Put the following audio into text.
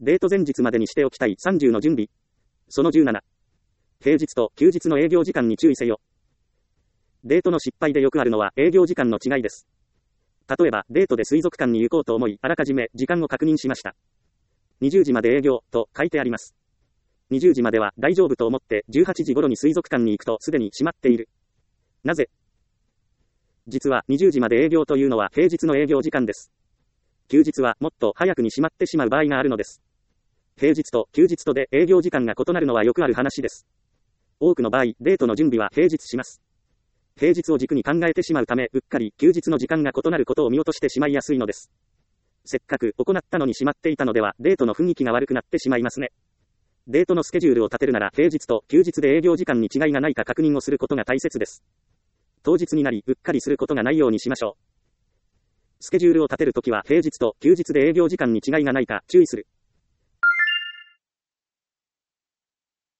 デート前日までにしておきたい30の準備。その17。平日と休日の営業時間に注意せよ。デートの失敗でよくあるのは営業時間の違いです。例えば、デートで水族館に行こうと思い、あらかじめ時間を確認しました。20時まで営業と書いてあります。20時までは大丈夫と思って18時頃に水族館に行くとすでに閉まっている。なぜ？実は20時まで営業というのは平日の営業時間です。休日はもっと早くに閉まってしまう場合があるのです。平日と休日とで営業時間が異なるのはよくある話です。多くの場合、デートの準備は平日します。平日を軸に考えてしまうため、うっかり休日の時間が異なることを見落としてしまいやすいのです。せっかく行ったのに閉まっていたのでは、デートの雰囲気が悪くなってしまいますね。デートのスケジュールを立てるなら、平日と休日で営業時間に違いがないか確認をすることが大切です。当日になり、うっかりすることがないようにしましょう。スケジュールを立てるときは、平日と休日で営業時間に違いがないか注意する。